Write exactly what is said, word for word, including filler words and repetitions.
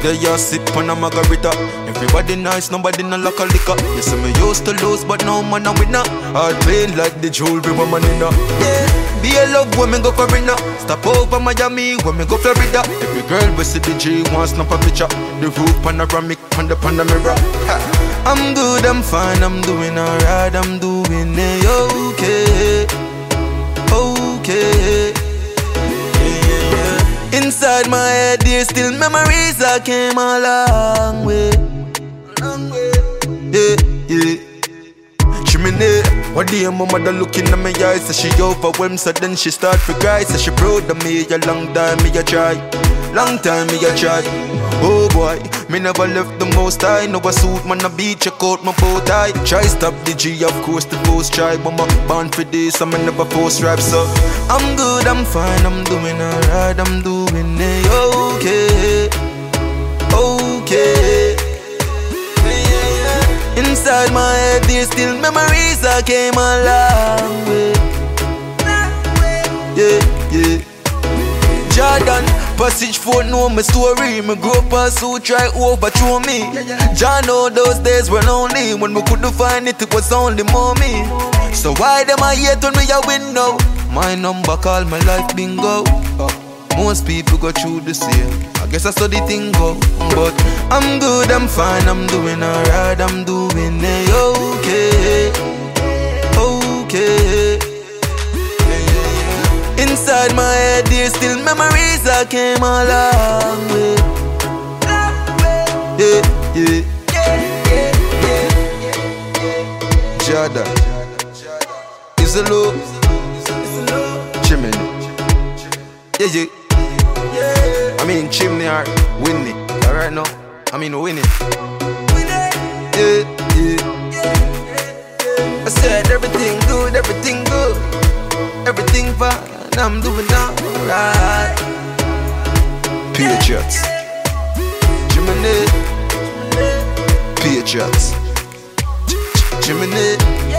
say you sip on a margarita. Everybody nice, nobody no like a liquor. You see me used to lose, but now man a winner. Hard playing like the jewelry woman in her. Yeah, be a love when me go Carina. Stop over Miami when me go Florida. Every girl we see the G wants snap a picture. The roof panoramic on the Panamera. I'm good, I'm fine, I'm doing alright, I'm doing it okay, okay. Yeah, yeah, yeah. Inside my head there's still memories I came a long way, long way. Yeah, yeah. Chimney, one day my mother looking at me eyes, so she overwhelmed, so then she start to cry. So she proud of me, a long time me a try, long time me a try. Oh boy, me never left the most high. No a suit, man a beat, check out my bow tie. Try stop the G, of course the post try. But I'm born for this, I'm never post rap. So I'm good, I'm fine, I'm doing alright, I'm doing it okay, okay. Inside my head there's still memories I came a long way. Yeah, yeah. Jordan, passage four know my story. Me grow up and so try overthrow me. Jah know those days were lonely. When we couldn't find it, it was only mommy. So why them I hate when we a win now? My number call my life bingo. Most people go through the same. I guess that's how the thing go. But I'm good, I'm fine, I'm doing alright, I'm doing it okay, okay. Inside my head there's still memories I came a long way. Yeah, yeah. Jada is a low chimney. Yeah, yeah. I mean chimney or winning. Alright now, I mean winning. Yeah, yeah. I said everything good, everything good, everything fine. I'm doing alright. Patriots, Jiminy, Patriots, Jiminy.